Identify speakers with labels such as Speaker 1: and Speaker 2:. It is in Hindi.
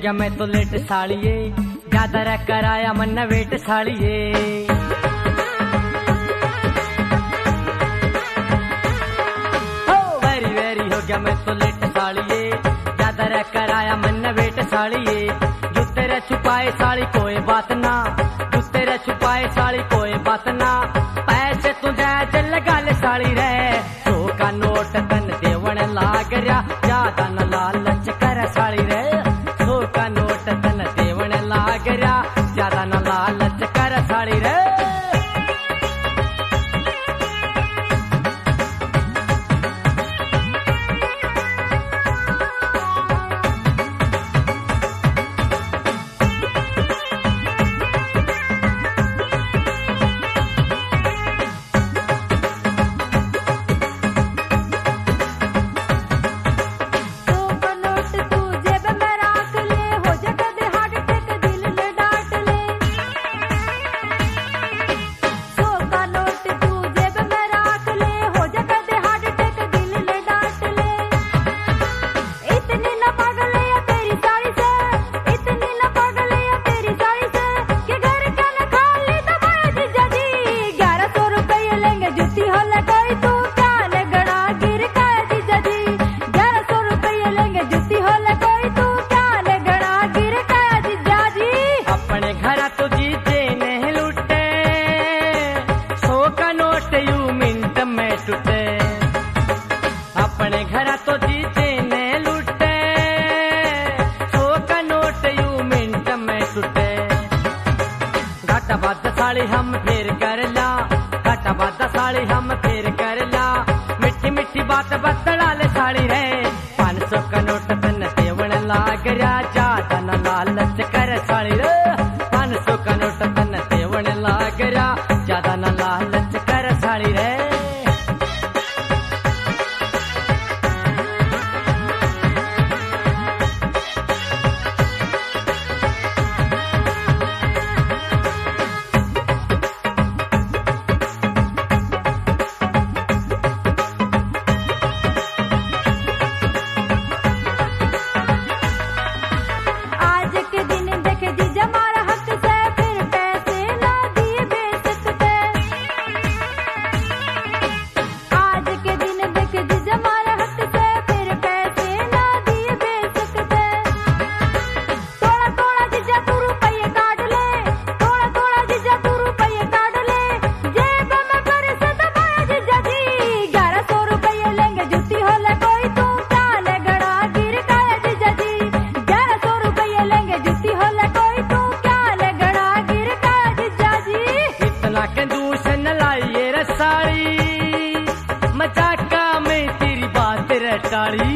Speaker 1: गया मैं तो लेट साड़िए, ज्यादा रह कराया मन वेट साड़िए। वेरी वेरी हो गया मैं तो लेट साड़िए, ज्यादा रह कराया मन वेट साड़िए। जो तेरे छुपाए साड़ी कोई बात ना, जो तेरे छुपाए साड़ी कोई बात ना, पैसे तुझे चल लगा ले साड़ी रे। 100 का नोट तन देवण लाग रहा, ज्यादा न लालच कर साड़ी रे। 100 का नोट तन देवण लाग रहा, ज्यादा न लालच कर साड़ी रे। अपने घर तो जीते ने लुटे, 100 का नोट यू मिनट में टूटे। घाटा बाद साड़ी हम फिर कर ला, घाटा बाद साड़ी हम फिर कर ला। मिठी मिठी बात बतला ले साड़ी रे। 500 का नोट तन देवण लाग रहा, ज्यादा न लालच कर साड़ी रे। 500 का नोट तन देवण लाग रहा, ज्यादा न लालच कर साड़ी रे। साड़ी मजाका में तेरी बात रटाड़ी।